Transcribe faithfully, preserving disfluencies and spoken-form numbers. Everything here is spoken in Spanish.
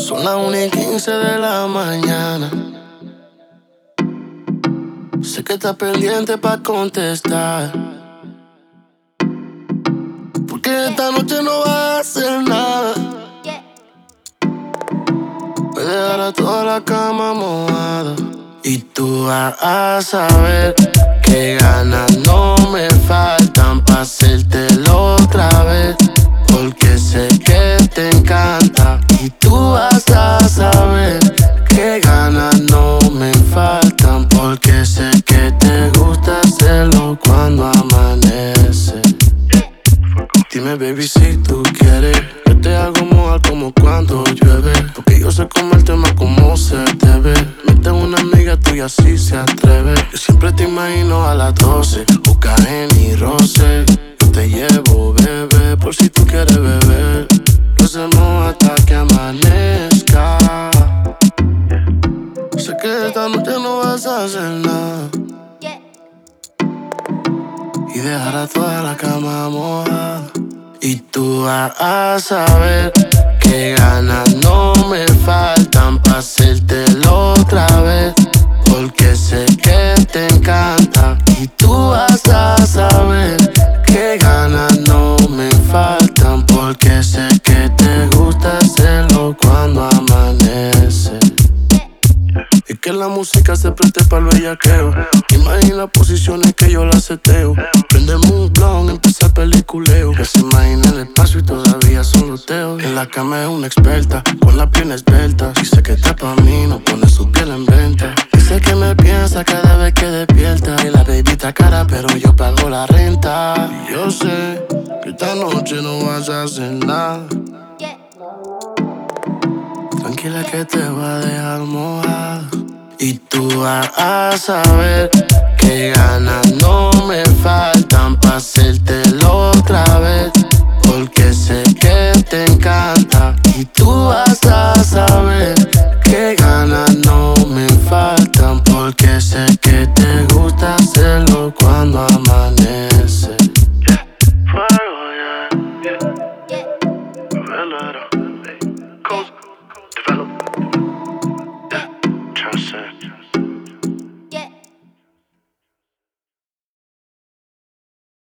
Son las una y quince de la mañana. Sé que estás pendiente pa' contestar, porque esta noche no vas a hacer nada. Voy a dejar a toda la cama mojada, y tú vas a saber que ganas no me faltan pa' hacértelo otra vez, porque sé que te encanta. Y tú vas a saber que ganas no me faltan, porque sé que te gusta hacerlo cuando amanece. Dime, baby, si tú quieres, yo te hago mojar como cuando llueve, porque yo sé cómo el tema como se te ve. Mete una amiga tuya si se atreve. Yo siempre te imagino a las doce, busca y roce. Yo te llevo, bebé, por si tú quieres beber. Lo hacemos hasta que amanezca. Sé que esta noche no vas a hacer nada, y dejar a toda la cama mojada. Y tú vas a saber que ganas no me faltan pa' hacértelo otra vez, porque sé que te encanta. Y tú vas a saber que ganas no me faltan, porque sé que te gusta hacerlo cuando amanece. Y que la música se preste pa'l bellaqueo. Imagina posiciones que yo la seteo. Prendemos un blon, empieza el peliculeo. Que se imagina el espacio y todavía son loteos. En la cama es una experta, con la pierna esbelta. Dice que está pa' mí, no pone su piel en venta. Dice que me piensa cada vez que despierta. Y la baby está cara, pero yo pago la renta. Y yo sé que esta noche no vas a hacer nada. Tranquila que te voy a dejar mojada. Y tú vas a saber que ganas no me faltan pa' hacer